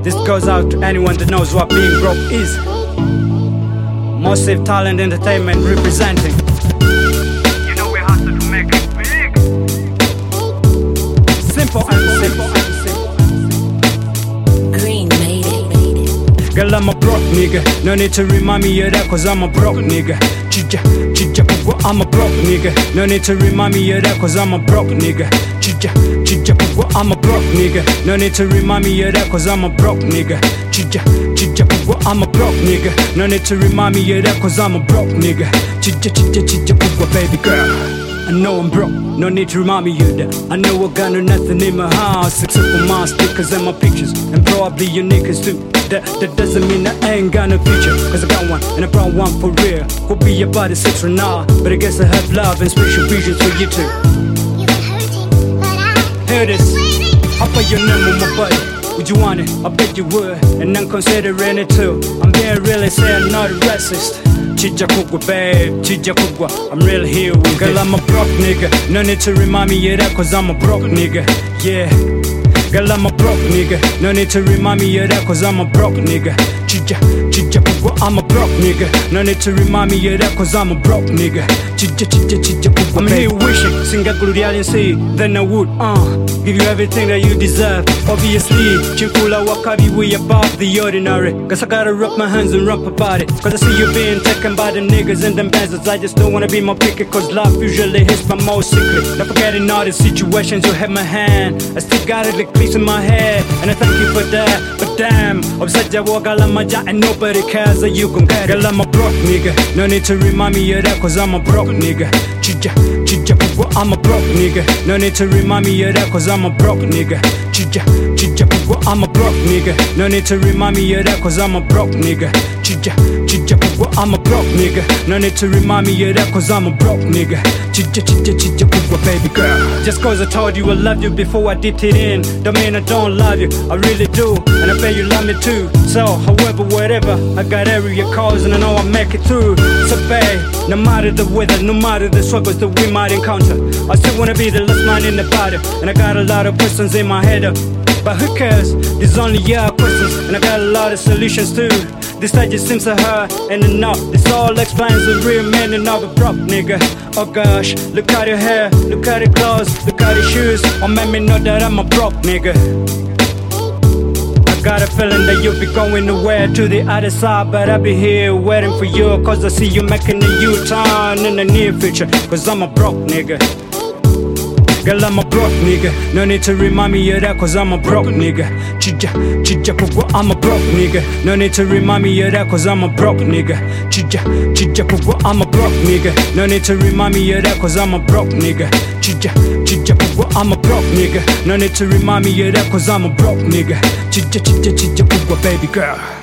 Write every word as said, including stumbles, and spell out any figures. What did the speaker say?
This goes out to anyone that knows what being broke is. Massive Talent Entertainment representing. You know we hustle to make it big. Simple and simple and simple. Green made it, made it. Girl, I'm a broke nigga. No need to remind me of that, cause I'm a broke nigga. Chija, chija, pugwa, I'm a broke nigga. No need to remind me of that, cause I'm a broke nigga. Chija, chija, pugwa, I'm a broke nigga. No need to remind me of that, cause I'm a broke nigga. Chija, chija, pugwa, I'm a broke nigga. No need to remind me of that, cause I'm a broke nigga. Chija, chija, chija, pugwa, baby girl. I know I'm broke, no need to remind me of that. I know I got no nothing in my house except for my stickers and my pictures, and probably your niggas too. That, that doesn't mean I ain't got no future, cause I got one, and I brought one for real. Could be about a six or nine, but I guess I have love and special visions for you too. You've been hurting, but I Hear this, I'll put your name on my body. Would you want it? I bet you would, and I'm considering it too. I'm being really saying not a racist. Chija kugwa, babe, chija kugwa, I'm real here with Girl, I'm a broke nigga. No need to remind me of that, cause I'm a broke nigga. Yeah. Girl, I'm a broke nigga. No need to remind me of that, cause I'm a broke nigga. Chija, chija pugwa, I'm a broke nigga. No need to remind me of that, cause I'm a broke nigga. Chija, chija, chija pugwa, I'm here wishing, singa kurudiali see, then I would, uh give you everything that you deserve. Obviously, chinkula wakabi, we above the ordinary. Cause I gotta rub my hands and rap about it. Cause I see you being taken by them niggas and them bastards. I just don't wanna be more picky, cause love usually hits my most secret. Not forgetting all the situations you had my hand. I still got it like peace in my head, and I thank you for that. But damn, upside your walk, I'm a and nobody cares that you gon' get it. Girl, I'm a broke nigga. No need to remind me of that, cause I'm a broke nigga. Chija, chija, pugwa, I'm a broke nigga. No need to remind me of that, cause I'm a broke nigga. Chija, chija, pugwa, I'm a broke nigga. No need to remind me of that, cause I'm a broke nigga. Chija, chija, pugwa, I'm a broke nigga. No need to remind me of that, cause I'm a broke nigga. Chija, chija, chija, pugwa, baby girl. Just cause I told you I loved you before I dipped it in, don't mean I don't love you, I really do. And I bet you love me too. So, however, whatever, I got area calls and I know I make it through. So babe, no matter the weather, no matter the struggles that we might encounter, I still wanna be the last man in the party. And I got a lot of questions in my head, but who cares? There's only your questions, and I got a lot of solutions too. This side just seems to her and enough. This all explains the real meaning of a broke nigga. Oh gosh, look at your hair, look at your clothes, look at your shoes. Oh, make me know that I'm a broke nigga. I got a feeling that you'll be going nowhere to the other side, but I'll be here waiting for you, cause I see you making a U-turn in the near future. Cause I'm a broke nigga. Girl, I'm a broke nigga. No need to remind me of that, cause I'm a broke nigga. Chija, chija pugwa, I'm a broke nigga. No need to remind me of that, cause I'm a broke nigga. Chija, chija pugwa, I'm a broke nigga. No need to remind me of that, cause I'm a broke nigga. Chija, chija pugwa, I'm a broke nigga. No need to remind me of that, cause I'm a broke nigga. Chija, chija, chija pugwa, baby girl.